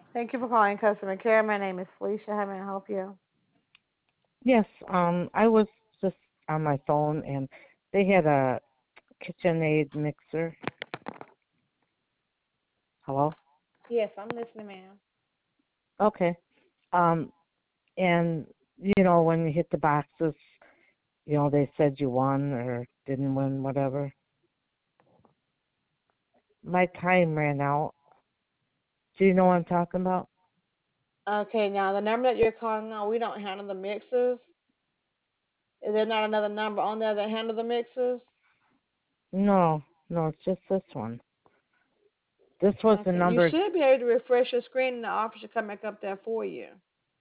Thank you for calling customer care. My name is Felicia. How may I help you? Yes, I was just on my phone and they had a KitchenAid mixer. Hello? Yes, I'm listening, ma'am. Okay. Um, and when you hit the boxes, they said you won or didn't win, whatever. My time ran out. Do you know what I'm talking about? Okay, now the number that you're calling on, we don't handle the mixers. Is there not another number on there that handle the mixers? No, no, it's just this one. This was the Okay, you number. should be able to refresh your screen and the office should come back up there for you.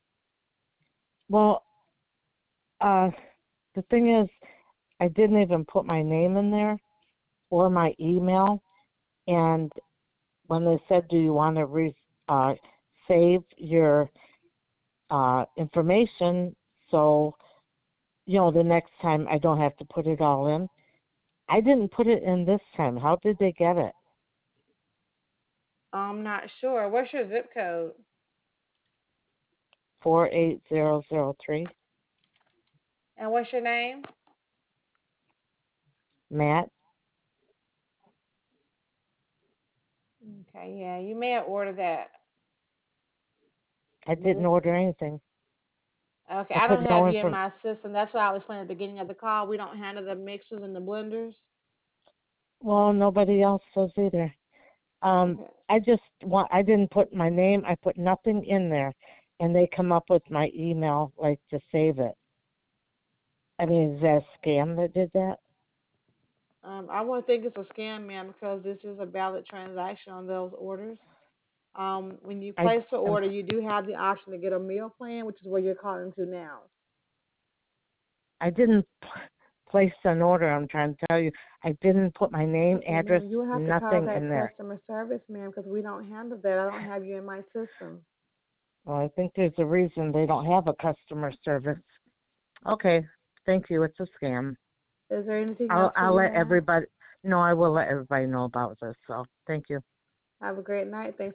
Well, uh, the thing is, I didn't even put my name in there or my email, and when they said, "Do you want to save your information so the next time I don't have to put it all in?" I didn't put it in this time. How did they get it? I'm not sure. What's your zip code? 48003. And what's your name? Matt, Okay, yeah, you may have ordered that. I didn't order anything. Okay, I I put don't no have you in information. my system. That's what I was saying at the beginning of the call. We don't handle the mixers and the blenders. Well, nobody else does either. Okay. I didn't put my name. I put nothing in there, and they come up with my email like to save it. I mean, is that a scam that did that? I wouldn't think it's a scam, ma'am, because this is a valid transaction on those orders. When you I place the am order, you do have the option to get a meal plan, which is where you're calling to now. I didn't place an order. I'm trying to tell you, I didn't put my name, Okay, address, ma'am, you will have to nothing contact in there. customer service, ma'am, because we don't handle that. I don't have you in my system. Well, I think there's a reason they don't have a customer service. Okay, thank you. It's a scam. Is there anything else for I'll you, let ma'am? everybody. No, I will let everybody know about this. So thank you. Have a great night. Thanks